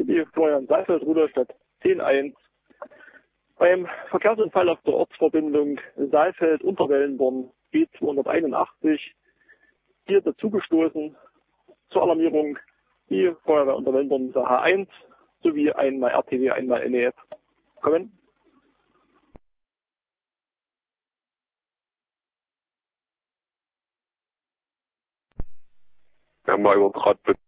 die Florian Saalfeld, Rudolstadt 10-1. Beim Verkehrsunfall auf der Ortsverbindung Saalfeld-Unterwellenborn B281 hier dazugestoßen zur Alarmierung die Feuerwehr Unterwellenborn H1 sowie einmal RTW, einmal NEF. Kommen. Wir haben mal gerade